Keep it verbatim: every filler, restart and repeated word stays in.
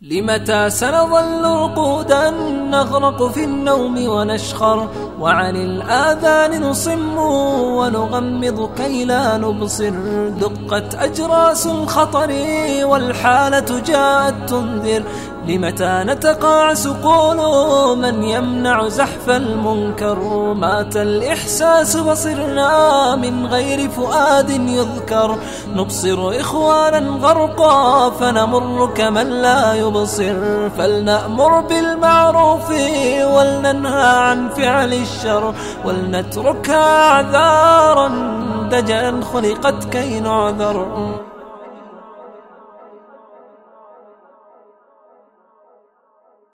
لمتى سنظل رقودا نغرق في النوم ونشخر، وعن الآذان نصم ونغمض كي لا نبصر. دقت أجراس الخطر والحالة جاءت تنذر، لمتى نتقاعس قولوا من يمنع زحف المنكر. مات الإحساس بصرنا من غير فؤاد يذكر، نبصر إخوانا غرقا فنمر كمن لا يبصر. فلنأمر بالمعروف ولننهى عن فعل الشر، ولنتركها أعذارا دجلا خلقت كي نعذر.